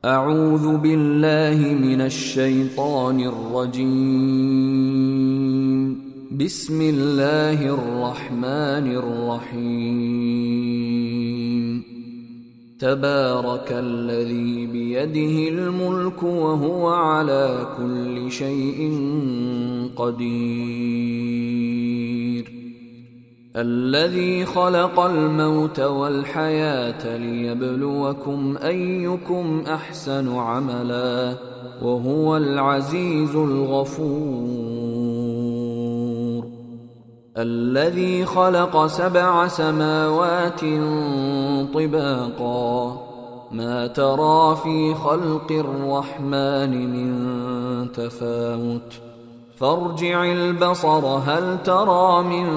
أعوذ بالله من الشيطان الرجيم. بسم الله الرحمن الرحيم. تبارك الذي بيده الملك وهو على كل شيء قدير. الذي خلق الموت والحياة ليبلوكم أيكم أحسن عملا وهو العزيز الغفور. الذي خلق 7 سماوات طباقا ما ترى في خلق الرحمن من تفاوت فارجع البصر هل ترى من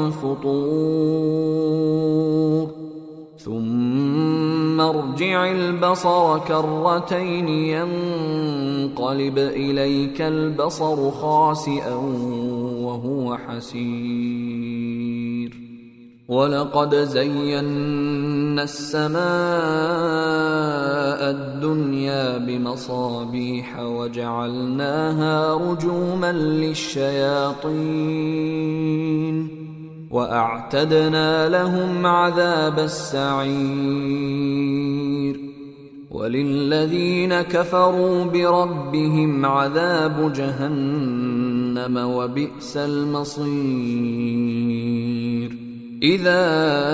فطور ثم ارجع البصر كرتين ينقلب إليك البصر خاسئا وهو حسير. ولقد زينا السماء الدنيا بمصابيح وجعلناها رجوما للشياطين وأعتدنا لهم عذاب السعير. وللذين كفروا بربهم عذاب جهنم وبئس المصير. إذا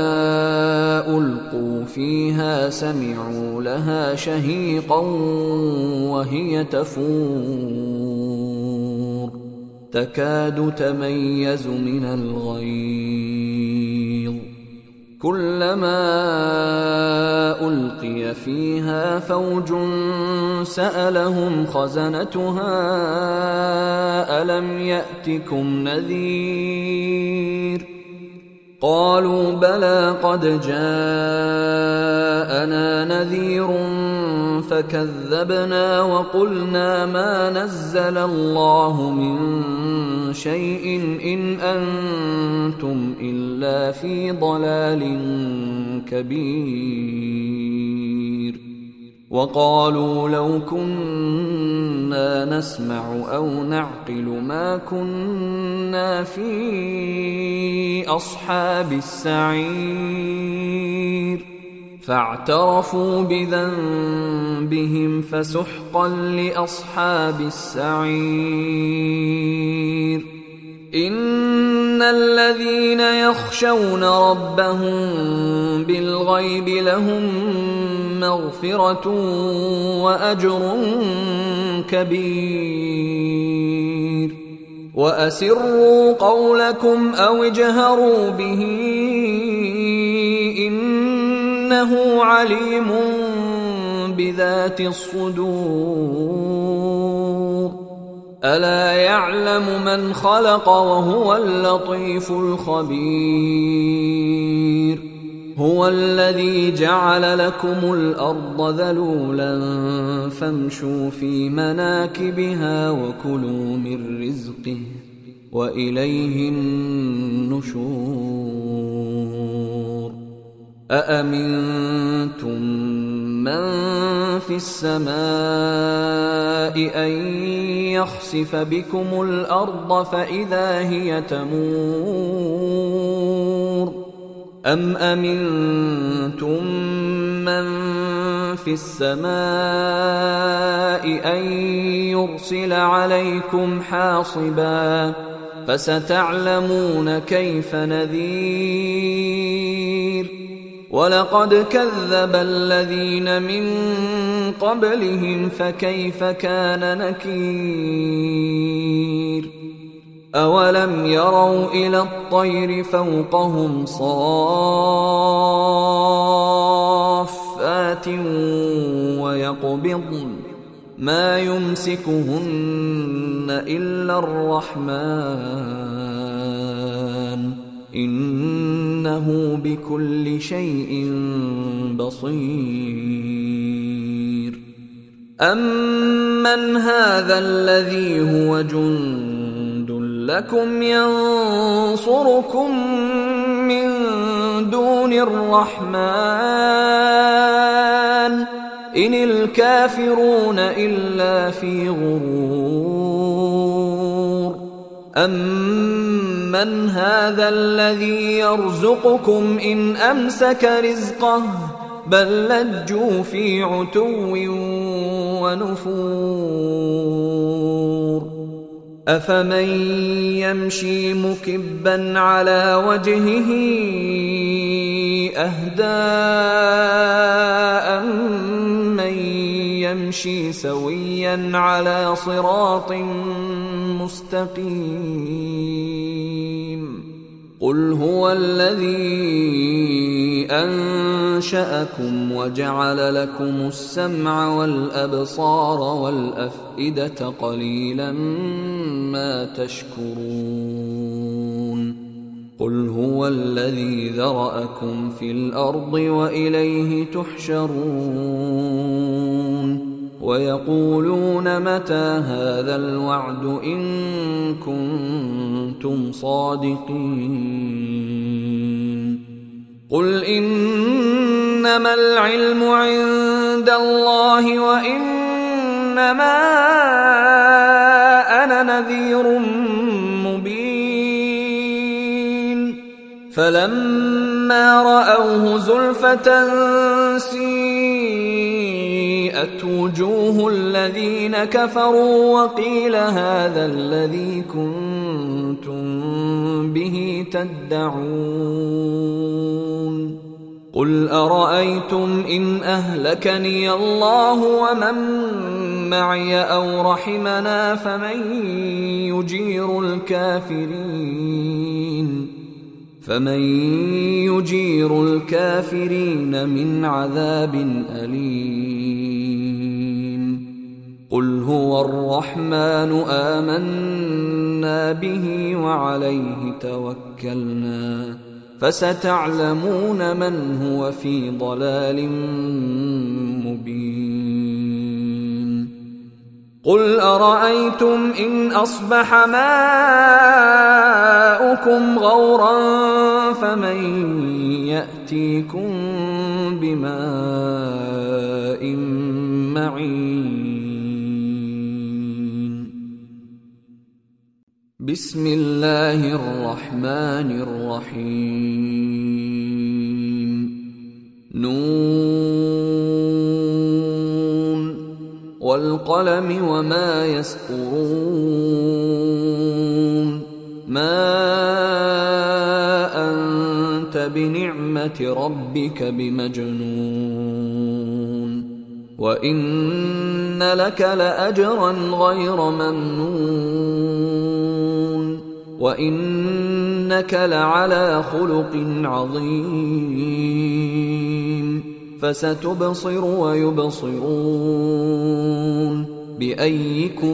ألقوا فيها سمعوا لها شهيقا وهي تفور تكاد تميز من الغيظ كلما ألقي فيها فوج سألهم خزنتها ألم يأتكم نذير قالوا بلى قد جاءنا نذير فكذبنا وقلنا ما نزل الله من شيء إن أنتم إلا في ضلال كبير. وقالوا لو كنا نسمع أو نعقل ما كنا في أصحاب السعير فاعترفوا بذنبهم فسحقا لأصحاب السعير. إن الذين يخشون ربهم بالغيب لهم مغفرة وأجر كبير. وأسروا قولكم أو اجهروا به إنه عليم بذات الصدور. ألا يعلم من خلق وهو اللطيف الخبير. هو الذي جعل لكم الأرض ذلولا فامشوا في مناكبها وكلوا من رزقه وإليه النشور. أأمنتم من في السماء أن يخسف بكم الأرض فإذا هي تمور أم أمنتم من في السماء أن يرسل عليكم حاصبا فستعلمون كيف نذير. ولقد كذب الذين من قبلهم فكيف كان نكير. أولم يروا إلى الطير فوقهم صافات ويقبضن ما يمسكهن إلا الرحمن إنه بكل شيء بصير. أمن هذا الذي هو جند لكم ينصركم من دون الرحمن إن الكافرون إلا في غرور أمن هذا الذي يرزقكم إن أمسك رزقه بل لجوا في عتو ونفور أفمن يمشي مكبا على وجهه أهدى من يمشي سويا على صراط مستقيم قل هو الذي أنشأكم وجعل لكم السمع والأبصار والأفئدة قليلا ما تشكرون قل هو الذي ذرأكم في الأرض وإليه تحشرون ويقولون متى هذا الوعد إن كنتم صادقين قل إنما العلم عند الله وإنما أنا نذير مبين فلما رأوه زلفة سيئت وجوه الذين كفروا وقيل هذا الذي كنتم به تدعون قل أرأيتم إن أهلكني الله ومن معي أو رحمنا فمن يجير الكافرين من عذاب أليم قل هو الرحمن آمنا به وعليه توكلنا فستعلمون من هو في ضلال مبين قل أرأيتم إن أصبح ماؤكم غورا فمن يأتيكم بماء معين بسم الله الرحمن الرحيم نون والقلم وما يسطرون ما أنت بنعمة ربك بمجنون وإن لك لأجرا غير ممنون وإنك لعلى خلق عظيم فستبصر ويبصرون بأيكم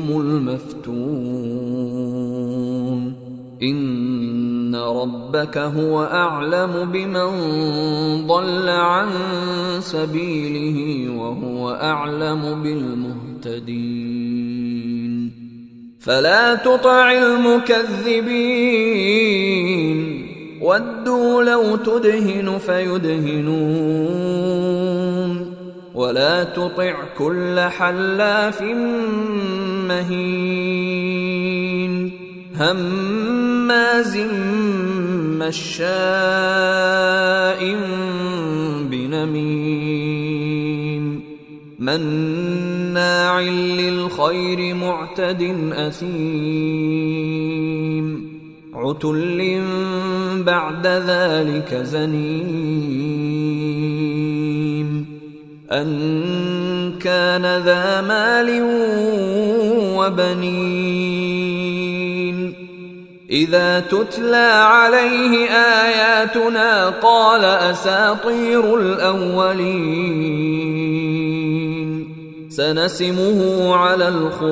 المفتون إن ربك هو أعلم بمن ضل عن سبيله وهو أعلم بالمهتدين فلا تطع المكذبين ودوا لو تدهن فيدهنون ولا تطع كل حلاف مهين هماز مشاء بنميم مناع للخير معتد أثيم عتل بعد ذلك زنيم أن كان ذا مال وبنين إذا تتلى عليه آياتنا قال أساطير الأولين سنسمه على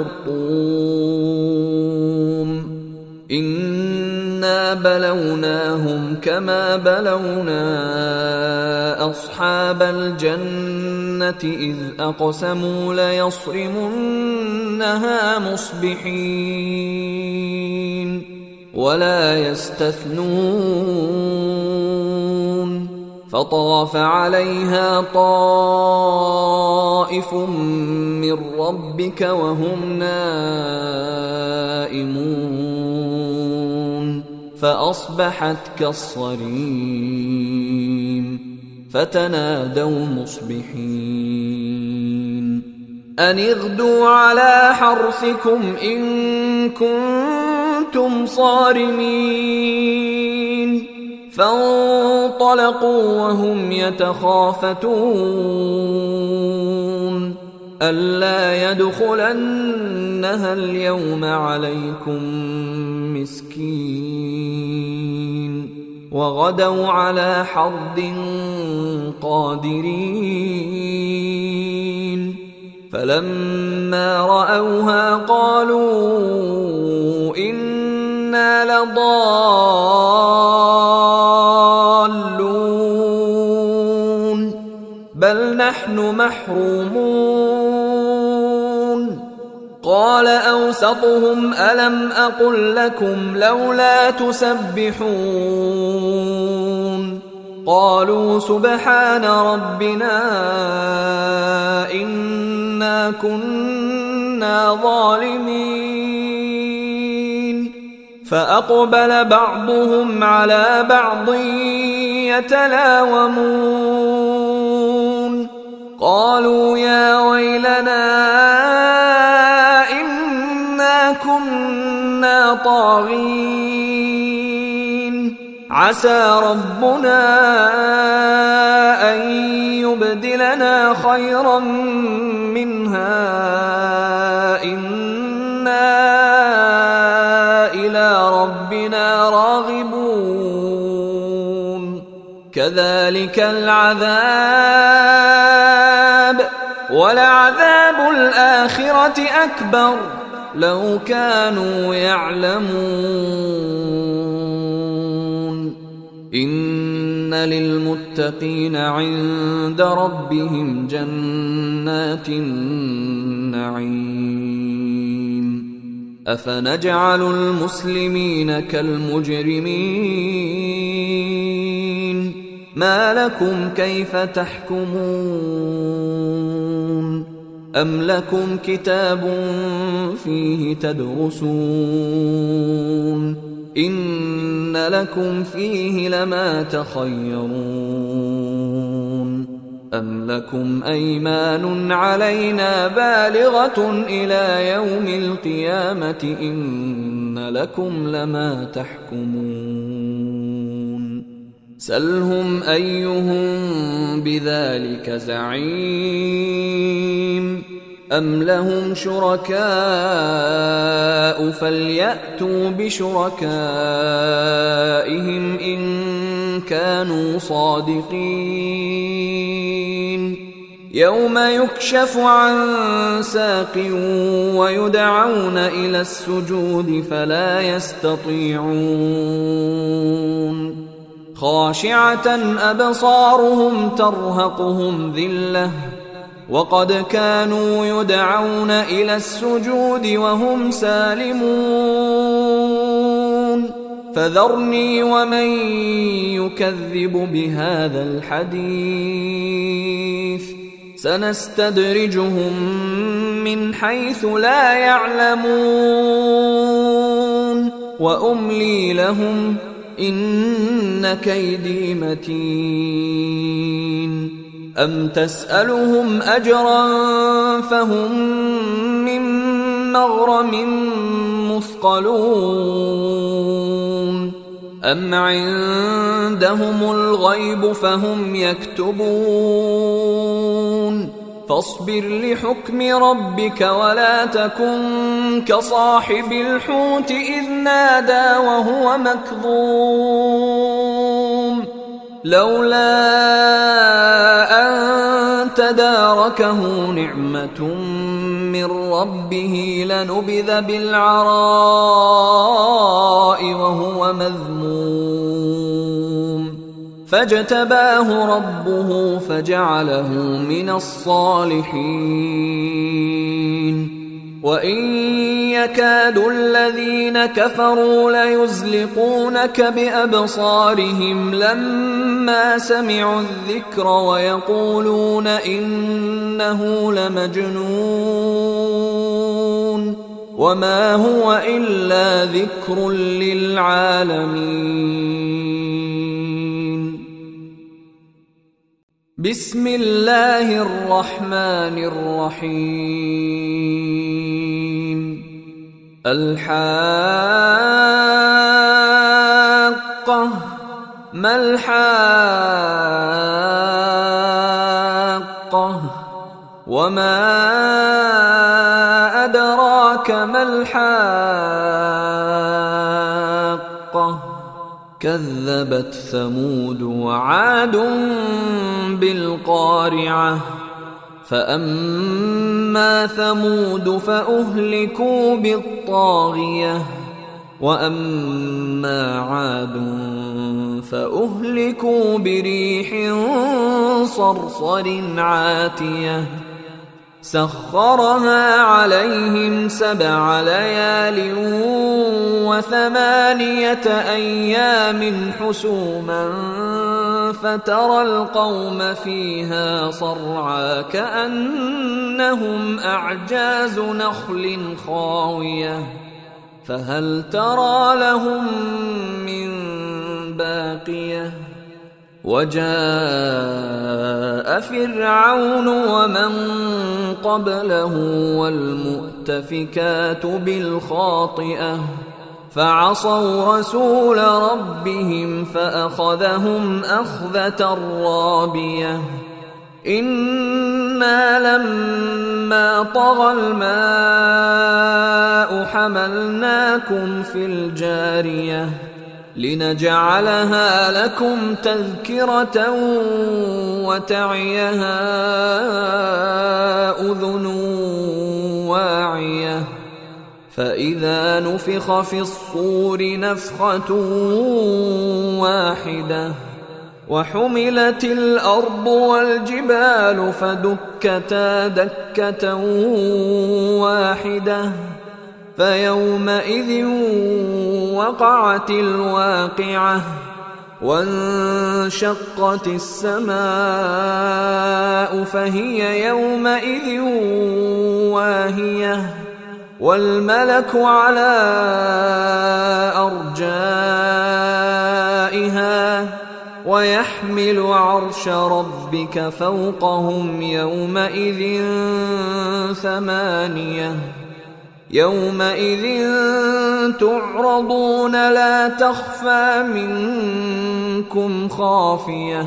الخرطوم إنا بلوناهم كما بلونا أصحاب الجنة إذ أقسموا ليصرمنها مصبحين ولا يستثنون فطاف عليها طائف من ربك وهم نائمون فأصبحت كالصريم فتنادوا مصبحين أن اغدوا على حرثكم إن كنتم صارمين فانطلقوا وهم يتخافتون ألا يدخلنها اليوم عليكم مسكين وغدوا على حرد قادرين فلما رأوها قالوا إنا لضالون بل نحن محرومون قال أوسطهم ألم أقل لكم لولا تسبحون قالوا سبحان ربنا إنا كنا ظالمين فأقبل بعضهم على بعض يتلاومون قالوا يا ويلنا إنا كنا طاغين عسى ربنا أن يبدلنا خيرا منها إنا إلى ربنا راغبون كذلك العذاب ولعذاب الآخرة أكبر لو كانوا يعلمون إن للمتقين عند ربهم جنات النعيم أفنجعل المسلمين كالمجرمين ما لكم كيف تحكمون أم لكم كتاب فيه تدرسون إن لكم فيه لما تخيرون أم لكم أيمان علينا بالغة إلى يوم القيامة إن لكم لما تحكمون سلهم أيهم بذلك زعيم أم لهم شركاء فليأتوا بشركائهم إن كانوا صادقين يوم يكشف عن ساق ويدعون إلى السجود فلا يستطيعون خاشعة أبصارهم ترهقهم ذلة وقد كانوا يدعون إلى السجود وهم سالمون فذرني ومن يكذب بهذا الحديث سنستدرجهم من حيث لا يعلمون وأملي لهم إن كيدي متين أم تسألهم أجرا فهم من مغرم مثقلون أم عندهم الغيب فهم يكتبون فاصبر لحكم ربك ولا تكن كصاحب الحوت إذ نادى وهو مكظوم لولا أن تداركه نعمة من ربه لنبذ بالعراء وهو مذموم فاجتباه ربه فجعله من الصالحين وإن يكاد الذين كفروا ليزلقونك بأبصارهم لما سمعوا الذكر ويقولون إنه لمجنون وما هو إلا ذكر للعالمين. بسم الله الرحمن الرحيم. الحاقة ما الحاقة وما أدراك ما الحاقة كذبت ثمود وعاد بالقارعة فأما ثمود فأهلكوا بالطاغية وأما عاد فأهلكوا بريح صرصر عاتية سخرها عليهم 7 ليال و8 أيام حسوما فترى القوم فيها صرعى كأنهم أعجاز نخل خاوية فهل ترى لهم من باقية. وجاء فرعون ومن قبله والمؤتفكات بالخاطئة فعصوا رسول ربهم فأخذهم أخذة رابية. إنا لما طغى الماء حملناكم في الجارية لنجعلها لكم تذكرة وتعيها أذن واعية فإذا نفخ في الصور نفخة واحدة وحملت الأرض والجبال فدكتا دكة واحدة فيومئذ وقعت الواقعة وانشقت السماء فهي يومئذ واهية والملك على أرجائها ويحمل عرش ربك فوقهم يومئذ 8 يومئذ تعرضون لا تخفى منكم خافية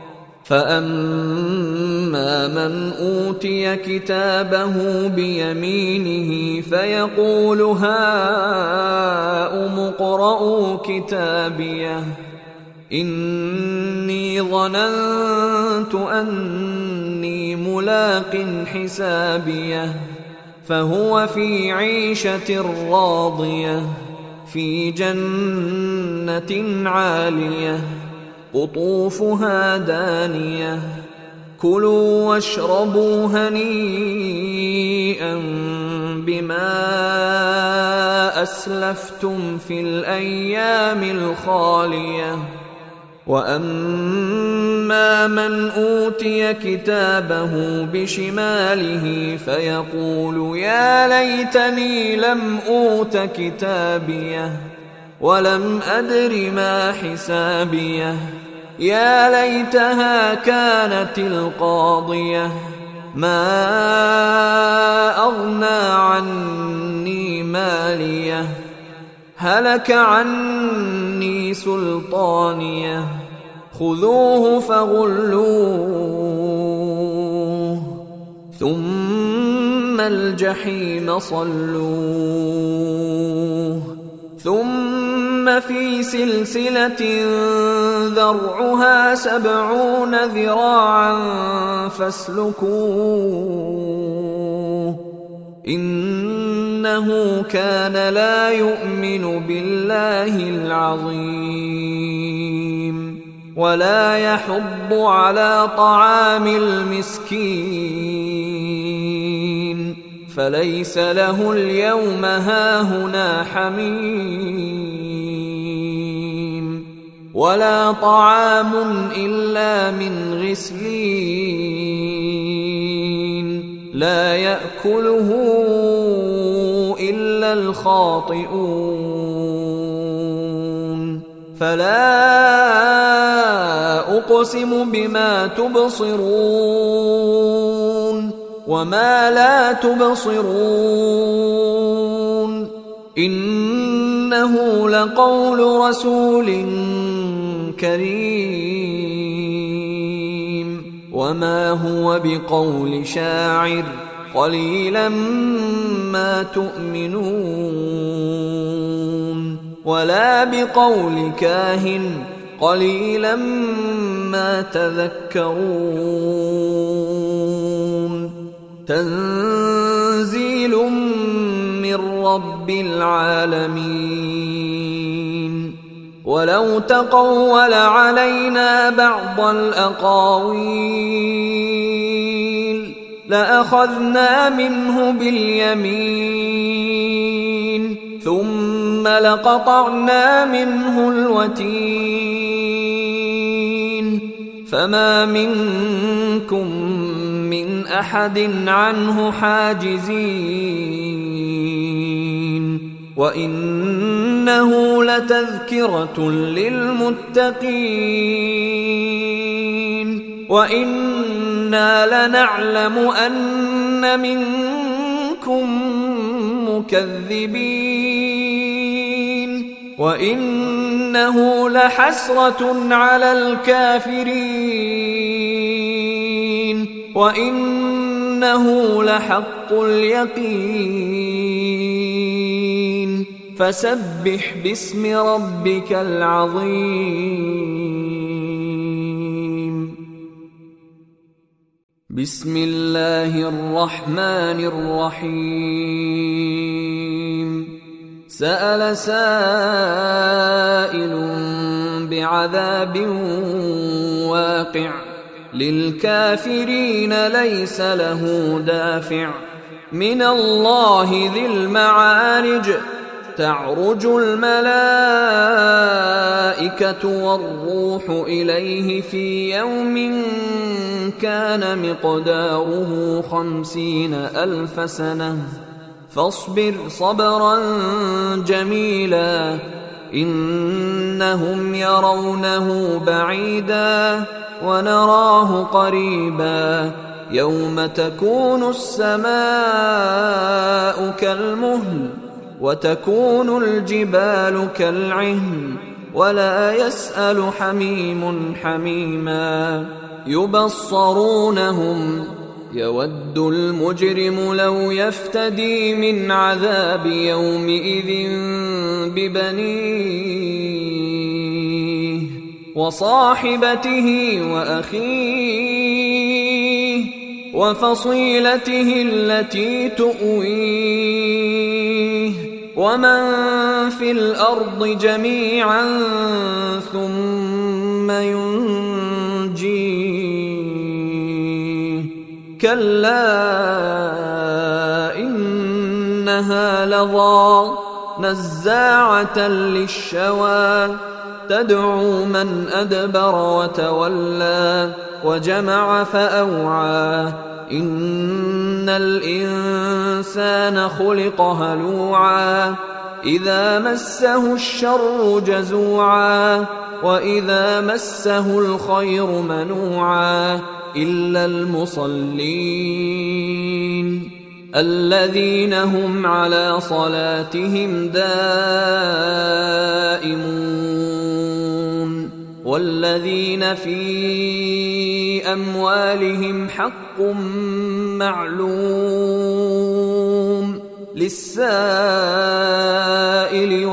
فأما من أوتي كتابه بيمينه فيقول هاؤم اقرءوا كتابيه إني ظننت أني ملاق حسابيه فهو في عيشة راضية في جنة عالية قطوفها دانية كلوا واشربوا هنيئا بما أسلفتم في الأيام الخالية. وأما من أوتي كتابه بشماله فيقول يا ليتني لم أوت كتابيه ولم أدر ما حسابيه يا ليتها كانت القاضية ما أغنى عني ماليه هلك عني سلطانيه خذوه فغلوه ثم الجحيم صلوه ثم في سلسلة ذرعها 70 ذراعا فاسلكوه إنه كان لا يؤمن بالله العظيم ولا يحض على طعام المسكين فليس له اليوم هاهنا حميم ولا طعام إلا من غسلين لا يأكله إلا الخاطئون فلا أقسم بما تبصرون وما لا تبصرون إنه لقول رسول كريم وما هو بقول شاعر قليلا ما تؤمنون ولا بقول كاهن قليلا ما تذكرون تنزيل من رب العالمين ولو تقول علينا بعض الأقاويل لأخذنا منه باليمين ثم لقطعنا منه الوتين فما منكم من أحد عنه حاجزين وإنه لتذكرة للمتقين وإنا لنعلم أن منكم مكذبين وإنه لحسرة على الكافرين وإنه لحق اليقين فسبح باسم ربك العظيم بسم الله الرحمن الرحيم سأل سائل بعذاب واقع للكافرين ليس له دافع من الله ذي المعارج تعرج الملائكة والروح إليه في يوم كان مقداره 50,000 سنة فاصبر صبرا جميلا إنهم يرونه بعيدا ونراه قريبا يوم تكون السماء كالمهل وتكون الجبال كالعهن ولا يسأل حميم حميما يبصرونهم يود المجرم لو يفتدي من عذاب يومئذ ببنيه وصاحبته وأخيه وفصيلته التي تؤويه ومن في الأرض جميعا ثم ينجيه كلا إنها لظى نزاعة للشوى تدعو من أدبر وتولى وجمع فأوعى إن الإنسان خلق هلوعا إذا مسه الشر جزوعا وإذا مسه الخير منوعا إلا المصلين الذين هم على صلاتهم دائمون والذين في أموالهم حق معلوم للسائل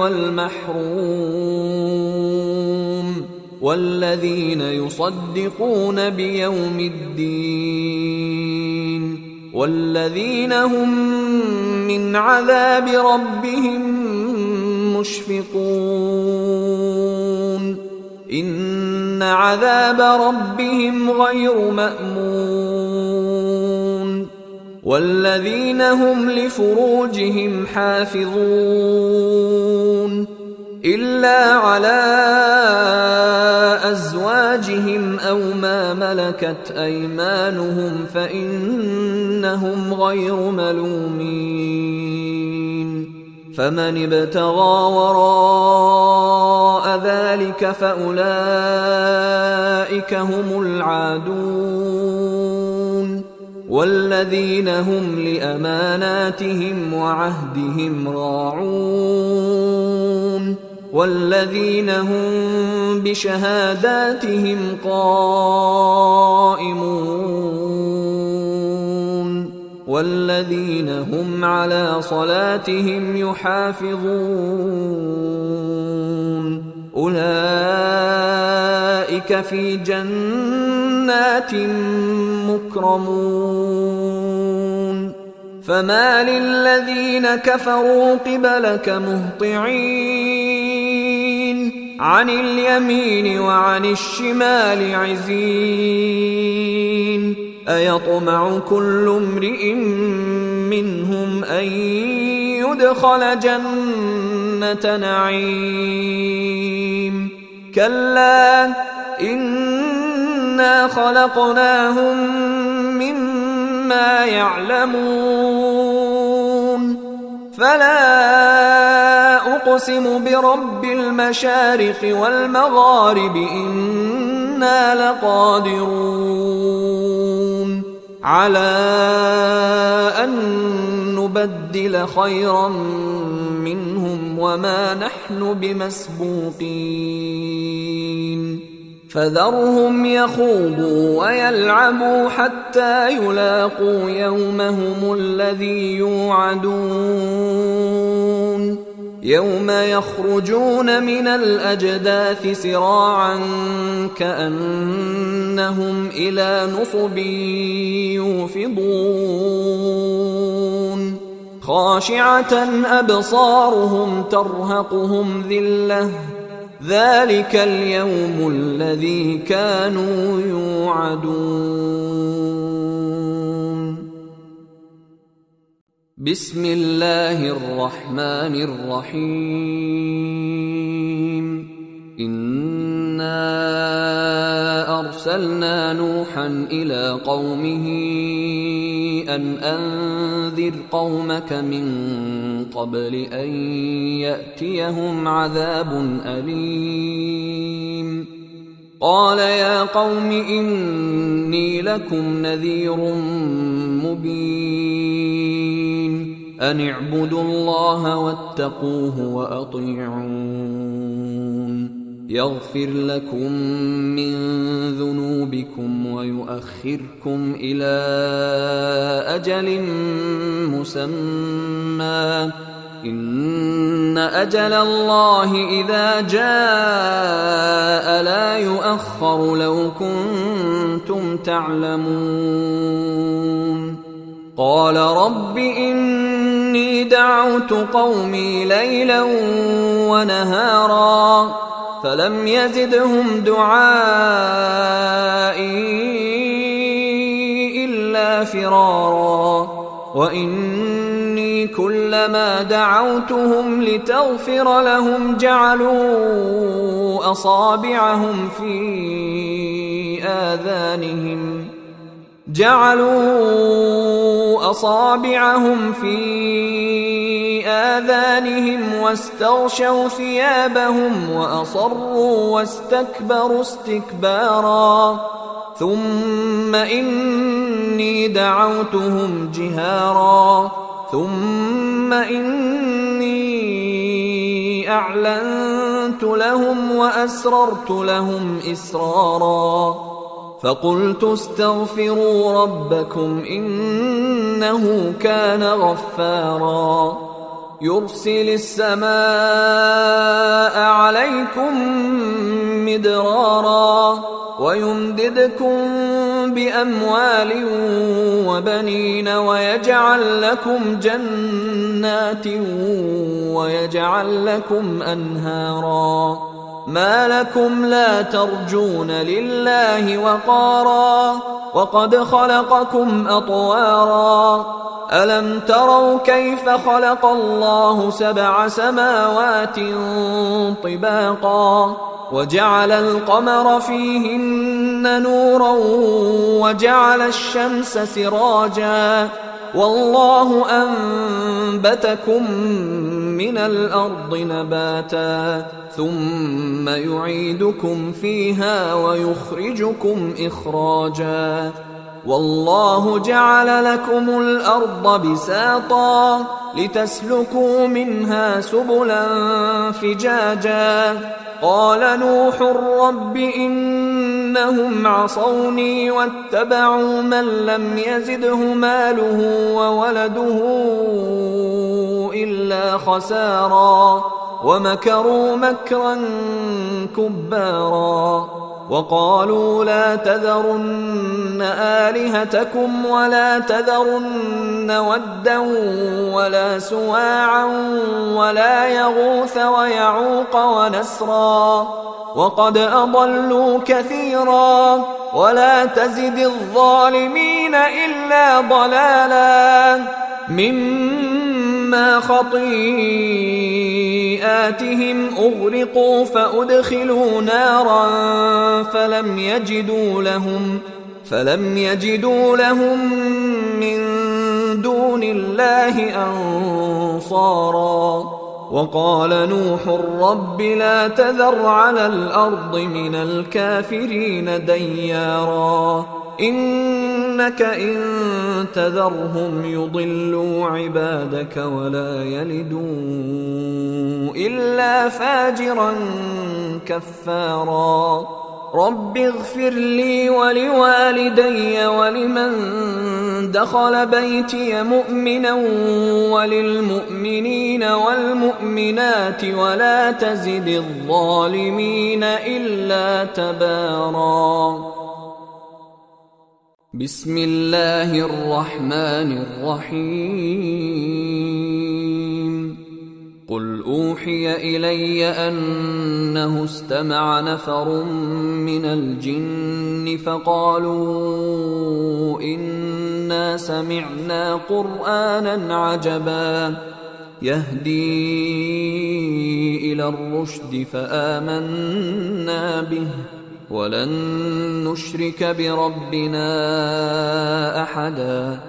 والمحروم والذين يصدقون بيوم الدين والذين هم من عذاب ربهم مشفقون إن عذاب ربهم غير مأمون والذين هم لفروجهم حافظون إلا على أزواجهم أو ما ملكت أيمانهم فإنهم غير ملومين فمن ابتغى وراء ذلك فأولئك هم العادون والذين هم لأماناتهم وعهدهم راعون والذين هم بشهاداتهم قائمون والذين هم على صلاتهم يحافظون أولئك في جنات مكرمون فما للذين كفروا قبلك مهطعين عن اليمين وعن الشمال عزين أيطمع كل امرئ منهم أن يدخل جنة نعيم كلا إنا خلقناهم مما يعلمون فلا أقسم برب المشارق والمغارب إنا لقادرون على أن نبدل خيرا منهم وما نحن بمسبوقين فذرهم يخوضوا ويلعبوا حتى يلاقوا يومهم الذي يوعدون يوم يخرجون من الأجداث سراعا كأنهم إلى نصب يوفضون خاشعة أبصارهم ترهقهم ذلة ذلك اليوم الذي كانوا يوعدون بسم الله الرحمن الرحيم إنا أرسلنا نوحا إلى قومه أن أنذر قومك من قبل أن يأتيهم عذاب أليم قال يا قوم إني لكم نذير مبين أن اعبدوا الله واتقوه وأطيعون يغفر لكم من ذنوبكم ويؤخركم إلى أجل مسمى إن أجل الله إذا جاء لا يؤخر لو كنتم تعلمون قال رب إني دعوت قومي ليلا ونهارا فلم يزدهم دعائي إلا فرارا وإني كلما دعوتهم لتغفر لهم جعلوا أصابعهم في آذانهم واستغشوا ثيابهم وأصروا واستكبروا استكبارا ثم إني دعوتهم جهارا ثم إني أعلنت لهم وأسررت لهم إسرارا فقلت استغفروا ربكم إنه كان غفارا يرسل السماء عليكم مدرارا ويمددكم بأموال وبنين ويجعل لكم جنات ويجعل لكم أنهارا ما لكم لا ترجون لله وقارا وقد خلقكم أطوارا ألم تروا كيف خلق الله 7 سماوات طباقا وجعل القمر فيهن نورا وجعل الشمس سراجا والله أنبتكم من الأرض نباتا ثم يعيدكم فيها ويخرجكم إخراجا والله جعل لكم الأرض بساطا لتسلكوا منها سبلا فجاجا قال نوح رب إنهم عصوني واتبعوا من لم يزده ماله وولده إلا خسارا ومكروا مكرا كبارا وقالوا لا تذرن آلهتكم ولا تذرن ودا ولا سواعا ولا يغوث ويعوق ونسرا وقد أضلوا كثيرا ولا تزد الظالمين إلا ضلالا مما خطيئاتهم أغرقوا فأدخلوا نارا فلم يجدوا لهم من دون الله أنصارا وقال نوح رب لا تذر على الأرض من الكافرين ديارا إنك إن تذرهم يضلوا عبادك ولا يلدوا إلا فاجرا كفارا رب اغفر لي ولوالدي ولمن دخل بيتي مؤمنا وللمؤمنين والمؤمنات ولا تزد الظالمين إلا تبارا بسم الله الرحمن الرحيم قل أوحي إلي أنه استمع نفر من الجن فقالوا إنا سمعنا قرآنا عجبا يهدي إلى الرشد فآمنا به ولن نشرك بربنا أحدا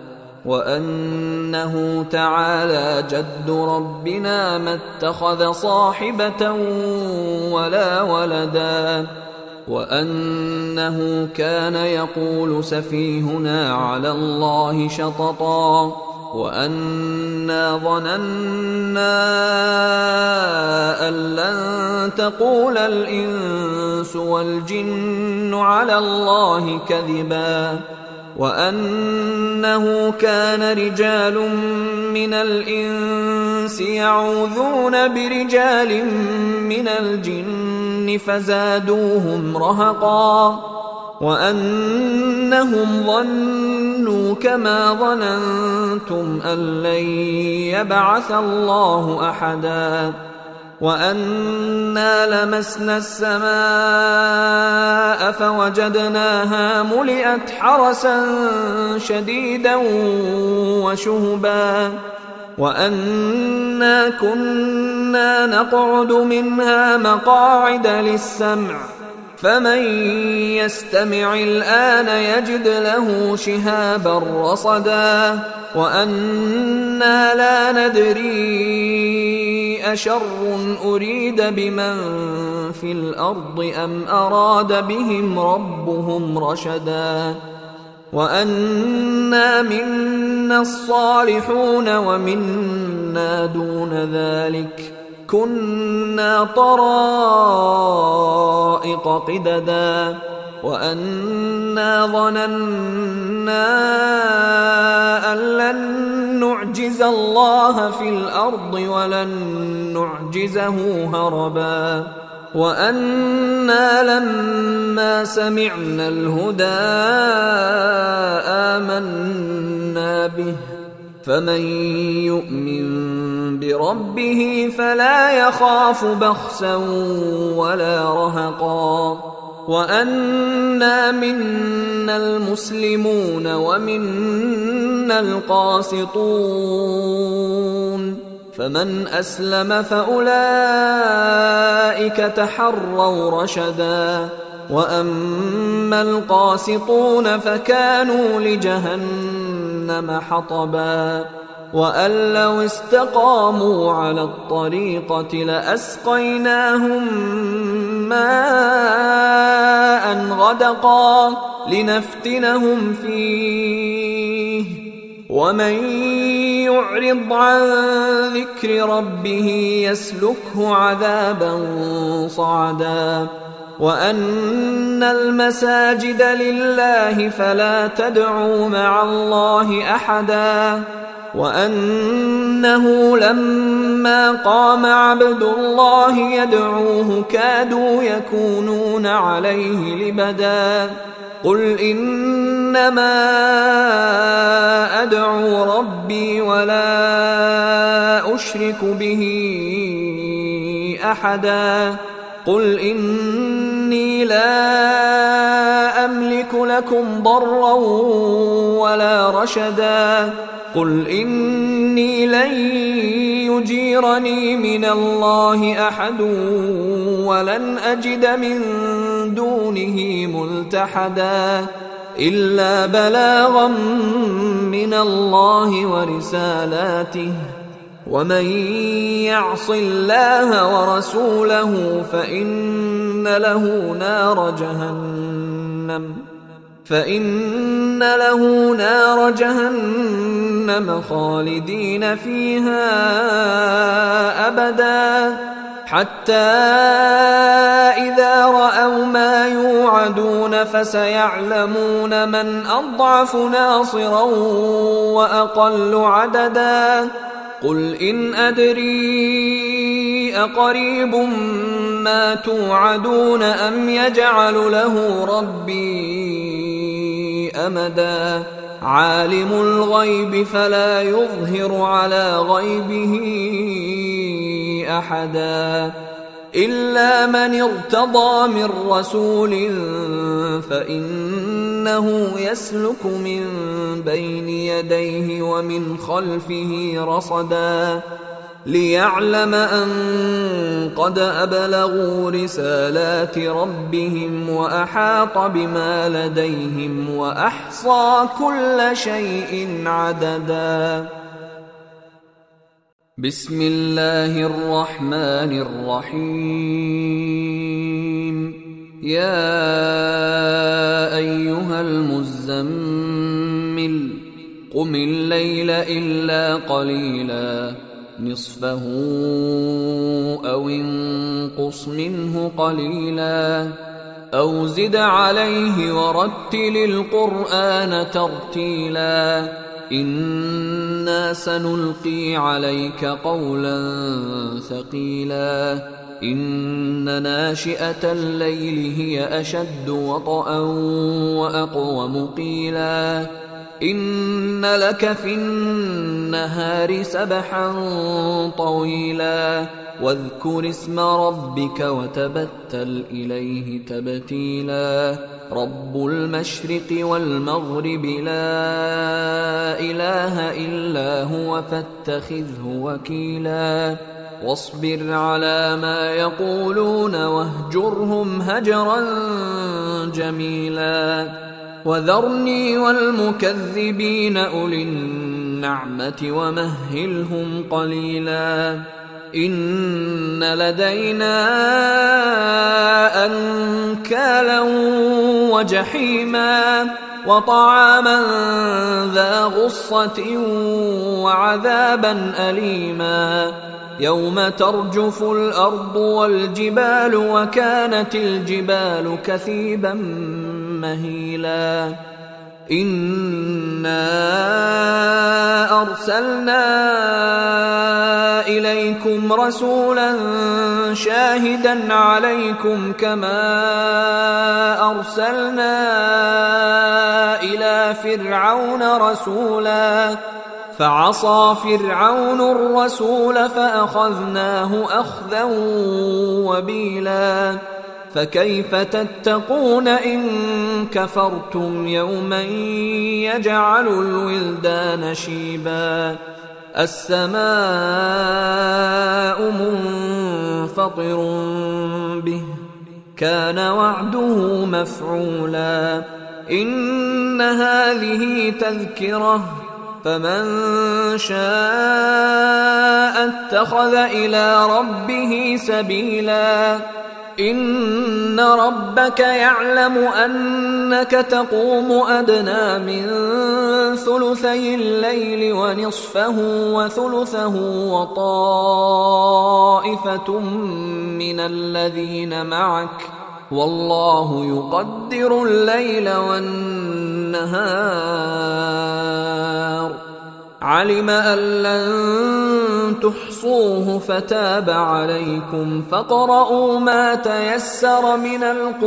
وأنه تعالى جد ربنا ما اتخذ صاحبة ولا ولدا وأنه كان يقول سفيهنا على الله شططا وأنا ظننا أن لن تقول الإنس والجن على الله كذبا وأنه كان رجال من الإنس يعوذون برجال من الجن فزادوهم رهقا وأنهم ظنوا كما ظننتم أن لن يبعث الله أحدا وأنا لمسنا السماء فوجدناها ملئت حرسا شديدا وشهبا وأنا كنا نقعد منها مقاعد للسمع فمن يستمع الآن يجد له شهابا رصدا وأنا لا ندري أشر أريد بمن في الأرض أم أراد بهم ربهم رشدا وأنا منا الصالحون ومنا دون ذلك كنا طرائق قددا وأنا ظننا أن لن نعجز الله في الأرض ولن نعجزه هربا وأنا لما سمعنا الهدى آمنا به فمن يؤمن بربه فلا يخاف بخسا ولا رهقا وأنا منا المسلمون ومنا القاسطون فمن أسلم فأولئك تحروا رشدا وأما القاسطون فكانوا لجهنم حطبا وأن لو استقاموا على الطريقة لأسقيناهم ماء غدقا لنفتنهم فيه ومن يعرض عن ذكر ربه يسلكه عذابا صعدا وأن المساجد لله فلا تدعوا مع الله أحدا وأنه لما قام عبد الله يدعوه كادوا يكونون عليه لبدا قل إنما أدعو ربي ولا أشرك به أحدا قل إني لا أملك لكم ضرا ولا رشدا قل إني لن يجيرني من الله أحد ولن أجد من دونه ملتحدا إلا بلاغا من الله ورسالاته ومن يعص الله ورسوله فإن له نار جهنم خالدين فيها أبدا حتى إذا رأوا ما يوعدون فسيعلمون من أضعف ناصرا وأقل عددا قل إن أدري أقريب ما توعدون أم يجعل له ربي أمدا عالم الغيب فلا يظهر على غيبه أحدا إلا من ارتضى من رسول فإنه يسلك من بين يديه ومن خلفه رصدا ليعلم أن قد أبلغوا رسالات ربهم وأحاط بما لديهم وأحصى كل شيء عددا بسم الله الرحمن الرحيم يا أيها المزمل قم الليل إلا قليلا نصفه أو انقص منه قليلا أو زد عليه ورتل القرآن ترتيلا إنا سنلقي عليك قولا ثقيلا إن ناشئة الليل هي أشد وطئا وأقوم قيلا إن لك في النهار سبحا طويلا واذكر اسم ربك وتبتل إليه تبتيلا رب المشرق والمغرب لا إله إلا هو فاتخذه وكيلا واصبر على ما يقولون واهجرهم هجرا جميلا وذرني والمكذبين أولي النعمة ومهلهم قليلا إن لدينا أنكالا وجحيما وطعاما ذا غصة وعذابا أليما يوم ترجف الأرض والجبال وكانت الجبال كثيبا مهيلا إنا أرسلنا إليكم رسولا شاهدا عليكم كما أرسلنا إلى فرعون رسولا فعصى فرعون الرسول فأخذناه أخذا وبيلا فكيف تتقون إن كفرتم يوما يجعل الولدان شيبا السماء منفطر به كان وعده مفعولا إن هذه تذكرة فمن شاء اتخذ إلى ربه سبيلا إن ربك يعلم أنك تقوم أدنى من ثلثي الليل ونصفه وثلثه وطائفة من الذين معك والله يقدر الليل والنهار علم أن لن تحصوه فتاب عليكم فاقرؤوا ما تيسر من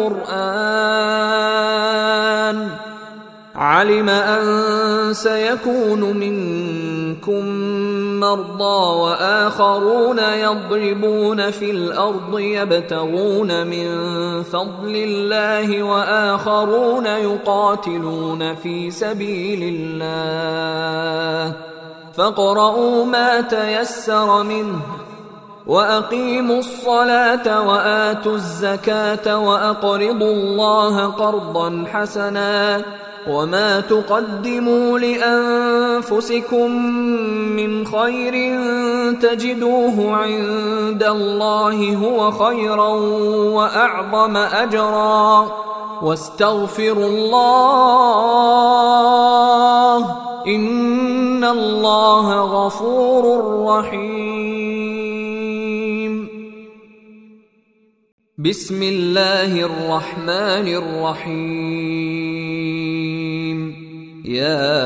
القرآن علم أن سيكون منكم مرضى وآخرون يضربون في الأرض يبتغون من فضل الله وآخرون يقاتلون في سبيل الله فاقرؤوا ما تيسر منه وأقيموا الصلاة وآتوا الزكاة وأقرضوا الله قرضا حسنا وما تقدموا لأنفسكم من خير تجدوه عند الله هو خيرا وأعظم أجرا واستغفروا الله إن الله غفور رحيم بسم الله الرحمن الرحيم يا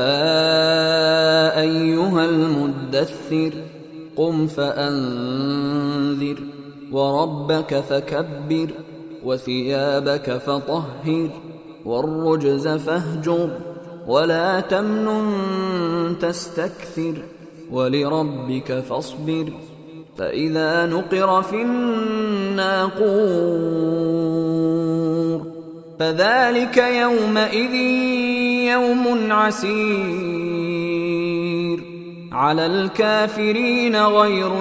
أيها المدثر قم فأنذر وربك فكبر وثيابك فطهر والرجز فاهجر ولا تمنن تستكثر ولربك فاصبر فإذا نقر في الناقور فذلك يومئذ يوم عسير على الكافرين غير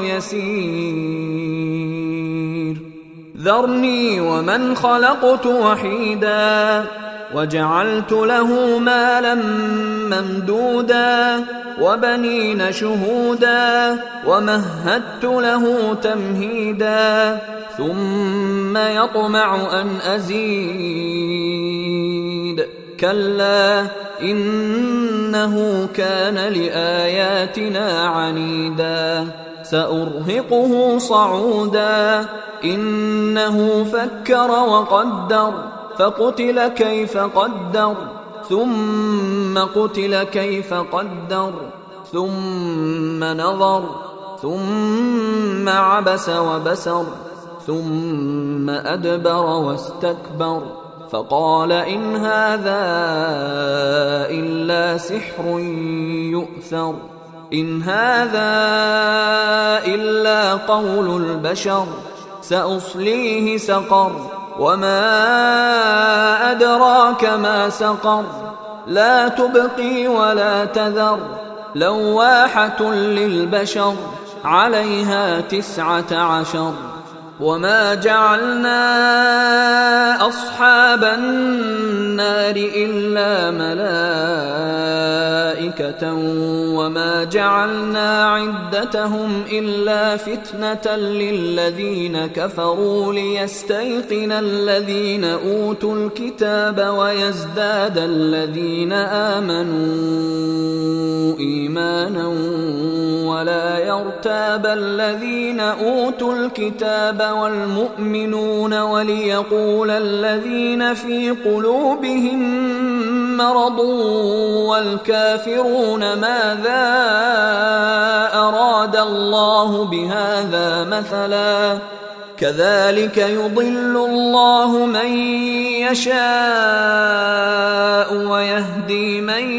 يسير ذرني ومن خلقت وحيدا وجعلت له مالا ممدودا وبنين شهودا ومهدت له تمهيدا ثم يطمع أن أزيد كلا إنه كان لآياتنا عنيدا سأرهقه صعودا إنه فكر وقدر فقتل كيف قدر ثم قتل كيف قدر ثم نظر ثم عبس وبسر ثم أدبر واستكبر فقال إن هذا إلا سحر يؤثر إن هذا إلا قول البشر سأصليه سقر وما أدراك ما سقر لا تبقي ولا تذر لواحة للبشر عليها 19 وما جعلنا أصحاب النار إلا ملائكة وما جعلنا عدتهم إلا فتنة للذين كفروا ليستيقن الذين أوتوا الكتاب ويزداد الذين آمنوا إيمانا ولا يرتاب الذين أوتوا الكتاب والمؤمنون وليقول الذين في قلوبهم مرض والكافرون ماذا أراد الله بهذا مثلا كذلك يضل الله من يشاء ويهدي من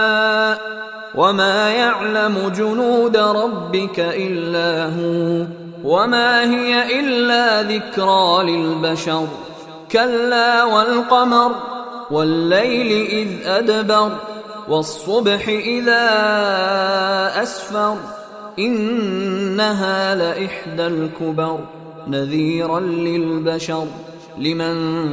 يشاء وما يعلم جنود ربك إلا هو وما هي إلا ذكرى للبشر كلا والقمر والليل إذ أدبر والصبح إذا أسفر إنها لإحدى الكبر نذيرا للبشر لمن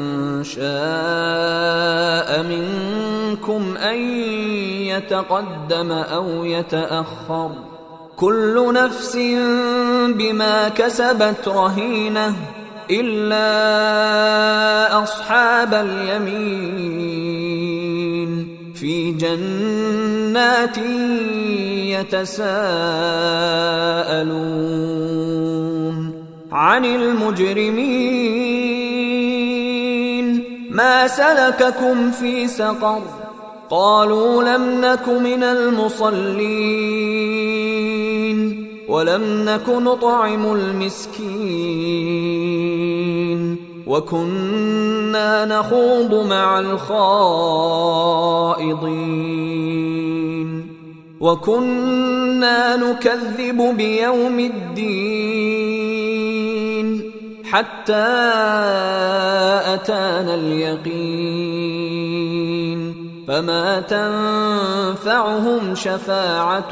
شاء منكم أن يتقدم أو يتأخر كل نفس بما كسبت رهينة إلا أصحاب اليمين في جنات يتساءلون عن المجرمين ما سلككم في سقر قالوا لم نك من المصلين ولم نك نطعم المسكين وكنا نخوض مع الخائضين وكنا نكذب بيوم الدين حتى أتانا اليقين فما تنفعهم شفاعة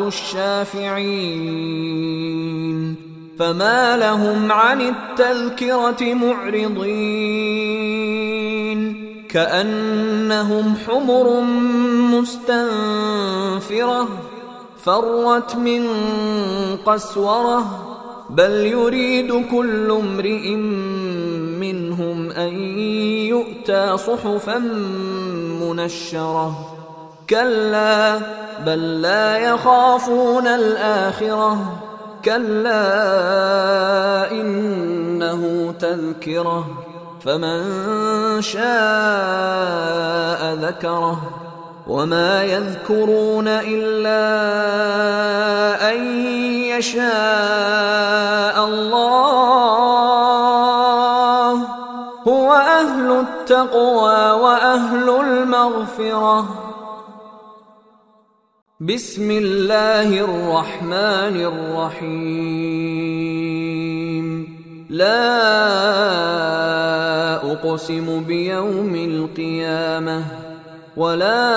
الشافعين فما لهم عن التذكرة معرضين كأنهم حمر مستنفرة فرت من قسورة بل يريد كل امرئ منهم أن يؤتى صحفا منشرة كلا بل لا يخافون الآخرة كلا إنه تذكرة فمن شاء ذكره وما يذكرون إلا أن يشاء الله هو أهل التقوى وأهل المغفرة بسم الله الرحمن الرحيم لا أقسم بيوم القيامة ولا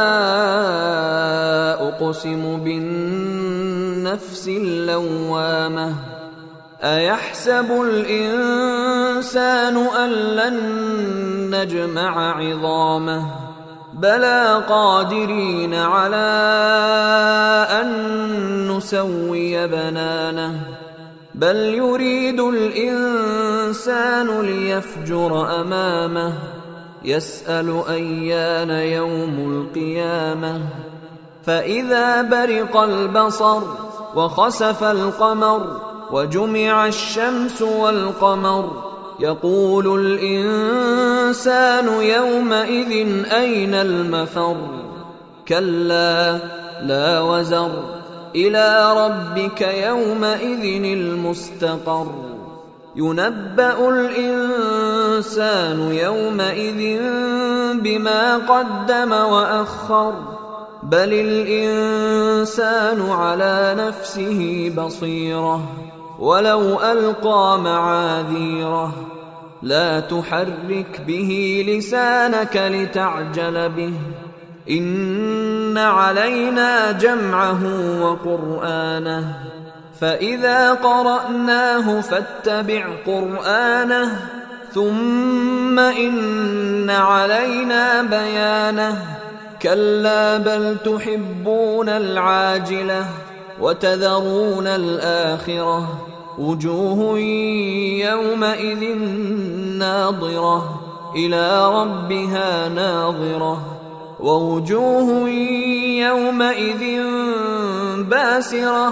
أقسم بالنفس اللوامة أيحسب الإنسان أن لن نجمع عظامه بلى قادرين على أن نسوي بنانه بل يريد الإنسان ليفجر أمامه يسأل أيان يوم القيامة فإذا برق البصر وخسف القمر وجمع الشمس والقمر يقول الإنسان يومئذ أين المفر كلا لا وزر إلى ربك يومئذ المستقر ينبأ الإنسان يومئذ بما قدم وأخر بل الإنسان على نفسه بصيرة ولو ألقى معاذيره لا تحرك به لسانك لتعجل به إن علينا جمعه وقرآنه فإذا قرأناه فاتبع قرآنه ثم إن علينا بيانه كلا بل تحبون العاجلة وتذرون الآخرة وجوه يومئذ ناظرة إلى ربها ناظرة ووجوه يومئذ باسرة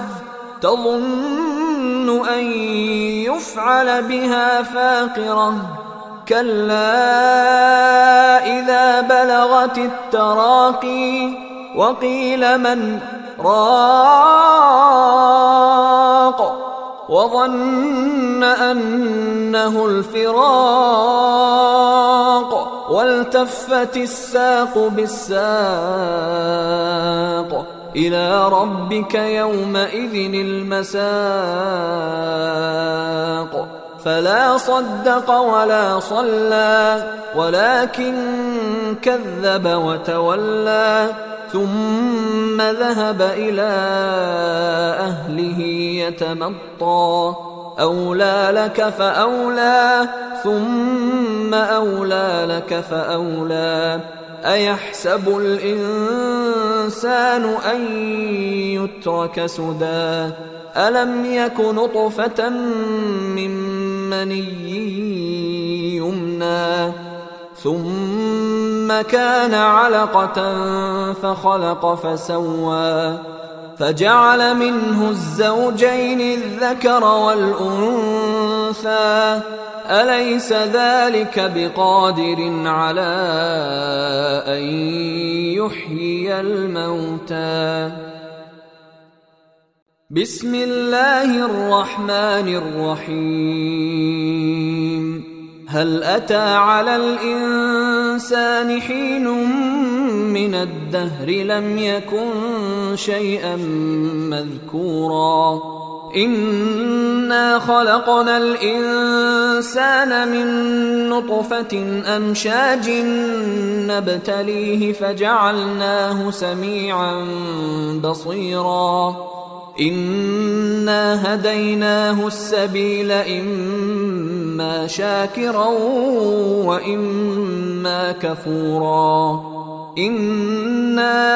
تظن أن يفعل بها فاقرة كلا إذا بلغت التراقي وقيل من راق وظن أنه الفراق والتفت الساق بالساق إلى ربك يومئذ المساق فلا صدق ولا صلى ولكن كذب وتولى ثم ذهب إلى أهله يتمطى أولى لك فأولى ثم أولى لك فأولى أيحسب الإنسان أن يترك سدى ألم يك نطفة من مني يمنى ثم كان علقة فخلق فسوى فجعل منه الزوجين الذكر والأنثى أليس ذلك بقادر على أن يحيي الموتى بسم الله الرحمن الرحيم هل أتى على الإنسان حين من الدهر لم يكن شيئا مذكورا إنا خلقنا الإنسان من نطفة أمشاج نبتليه فجعلناه سميعا بصيرا إنا هديناه السبيل إما شاكرا وإما كفورا إنا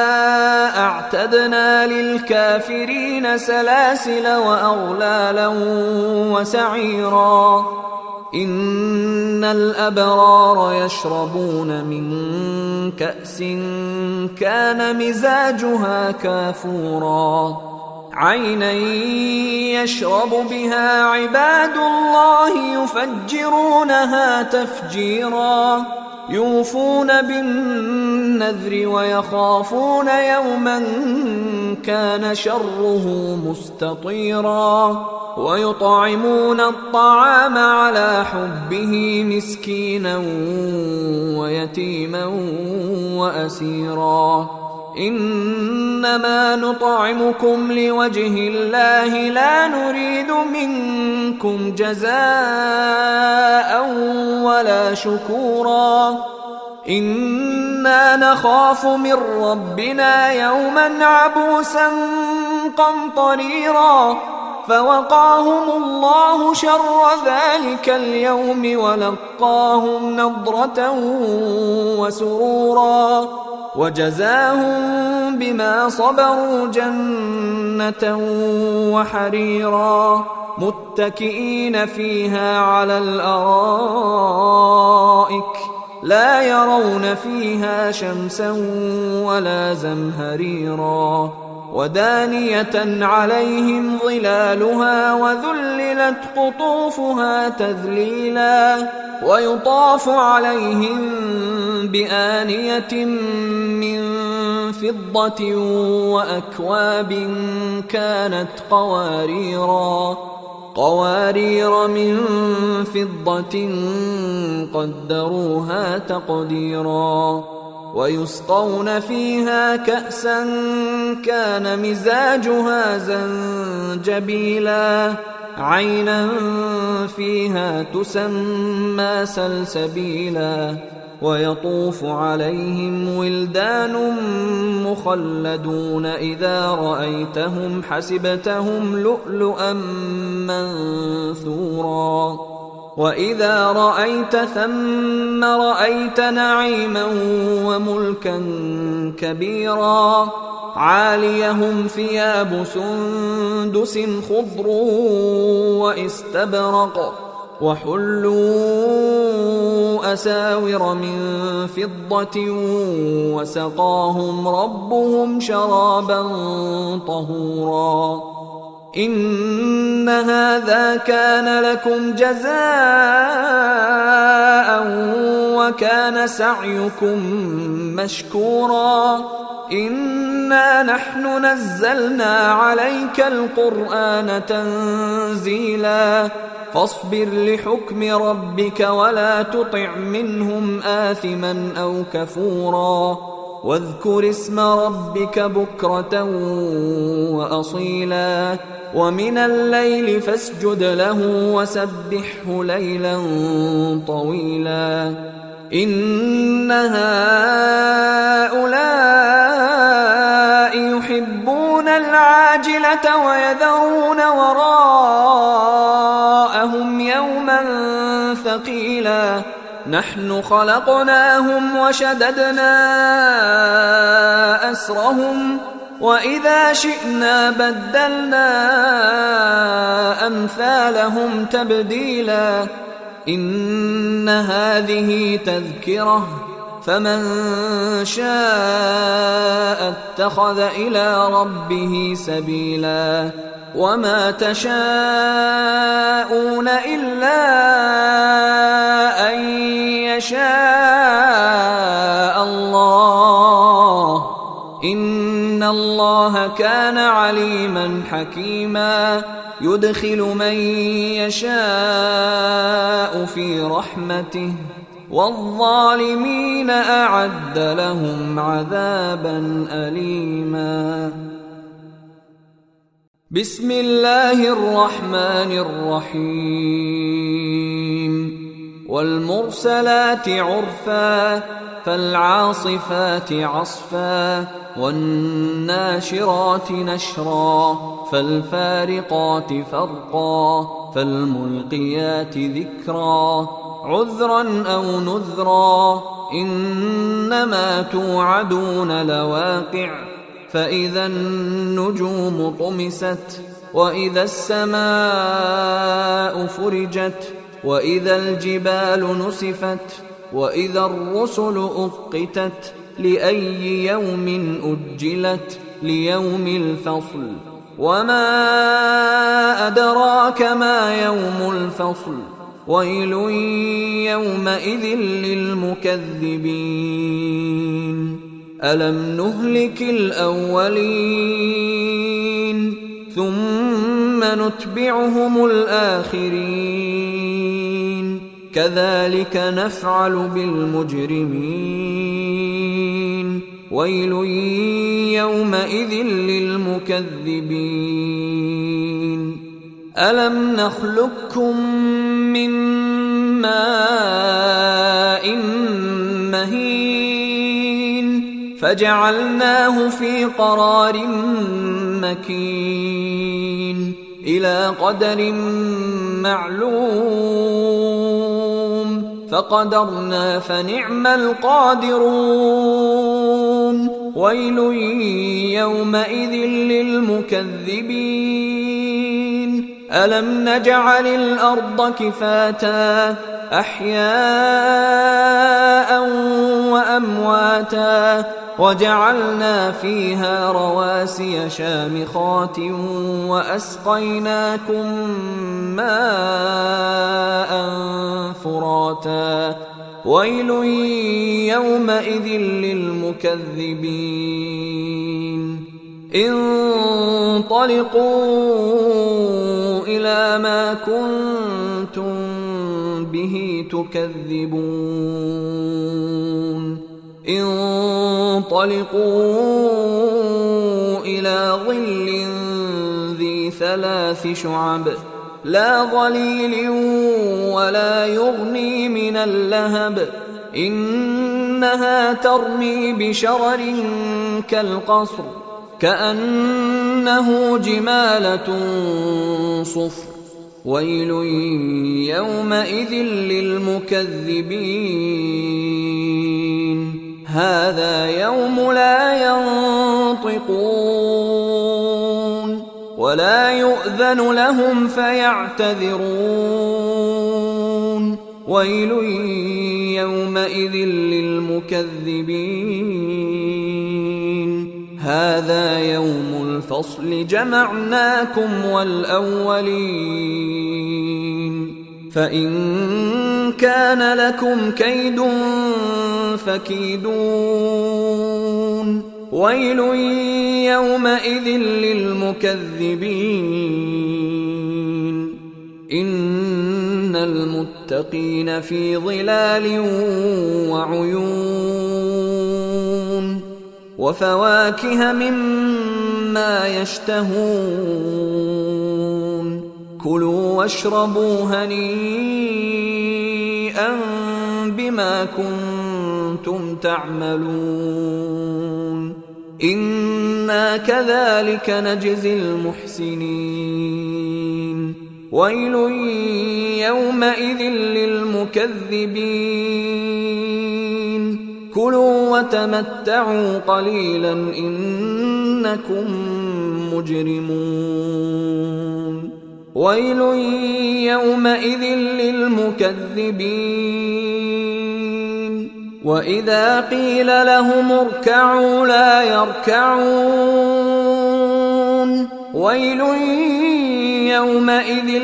أعتدنا للكافرين سلاسل وأغلالا وسعيرا إن الأبرار يشربون من كأس كان مزاجها كافورا عينا يشرب بها عباد الله يفجرونها تفجيرا يوفون بالنذر ويخافون يوما كان شره مستطيرا ويطعمون الطعام على حبه مسكينا ويتيما وأسيرا إنما نطعمكم لوجه الله لا نريد منكم جزاء ولا شكورا إنا نخاف من ربنا يوما عبوسا قمطريرا فوقاهم الله شر ذلك اليوم ولقاهم نضرة وسرورا وجزاهم بما صبروا جنة وحريرا متكئين فيها على الأرائك لا يرون فيها شمسا ولا زمهريرا ودانية عليهم ظلالها وذللت قطوفها تذليلا ويطاف عليهم بآنية من فضة وأكواب كانت قوارير من فضة قدروها تقديرا ويسقون فيها كأسا كان مزاجها زنجبيلا عينا فيها تسمى سلسبيلا ويطوف عليهم ولدان مخلدون إذا رأيتهم حسبتهم لؤلؤا منثورا وإذا رأيت ثم رأيت نعيما وملكا كبيرا عاليهم ثياب سندس خضر واستبرق وحلوا أساور من فضة وسقاهم ربهم شرابا طهورا إن هذا كان لكم جزاء وكان سعيكم مشكورا إنا نحن نزلنا عليك القرآن تنزيلا فاصبر لحكم ربك ولا تطع منهم آثما أو كفورا واذكر اسم ربك بكرة وأصيلا ومن الليل فاسجد له وسبحه ليلا طويلا إن هؤلاء يحبون العاجلة ويذرون وراءهم يوما ثقيلا نحن خلقناهم وشددنا أسرهم وإذا شئنا بدلنا أمثالهم تبديلا إن هذه تذكرة فمن شاء اتخذ إلى ربه سبيلا وما تشاءون إلا أن يشاء الله إن الله كان عليما حكيما يدخل من يشاء في رحمته والظالمين أعد لهم عذابا أليما بسم الله الرحمن الرحيم والمرسلات عرفا فالعاصفات عصفا والناشرات نشرا فالفارقات فرقا فالملقيات ذكرا عذرا أو نذرا إنما توعدون لواقع فإذا النجوم طمست وإذا السماء فرجت وإذا الجبال نسفت وإذا الرسل أقتت لأي يوم أجلت ليوم الفصل وما أدراك ما يوم الفصل ويل يومئذ للمكذبين ألم نهلك الأولين ثم نتبعهم الآخرين كذلك نفعل بالمجرمين ويل يومئذ للمكذبين ألم نخلقكم من ماء مهين فجعلناه في قرار مكين إلى قدر معلوم فقدرنا فنعم القادرون ويل يومئذ للمكذبين ألم نجعل الأرض كفاتا أحياء وأمواتا وجعلنا فيها رواسي شامخات وأسقيناكم ماء فراتا ويل يومئذ للمكذبين انطلقوا إلى ما كنتم به تكذبون انطلقوا إلى ظل ذي 3 شعب لا ظليل ولا يغني من اللهب إنها ترمي بشرر كالقصر كأنه جمالة صفر ويل يومئذ للمكذبين هذا يوم لا ينطقون ولا يؤذن لهم فيعتذرون ويل يومئذ للمكذبين هذا يوم الفصل جمعناكم والأولين فإن كان لكم كيد فكيدون ويل يومئذ للمكذبين إن المتقين في ظلال وعيون وفواكه مما يشتهون كلوا واشربوا هنيئا بما كنتم تعملون إنا كذلك نجزي المحسنين ويل يومئذ للمكذبين كلوا وتمتعوا قليلا إنكم مجرمون ويل يومئذ للمكذبين وإذا قيل لهم اركعوا لا يركعون ويل يومئذ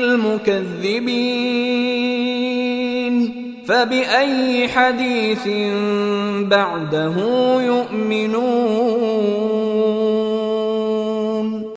للمكذبين فبأي حديث بعده يؤمنون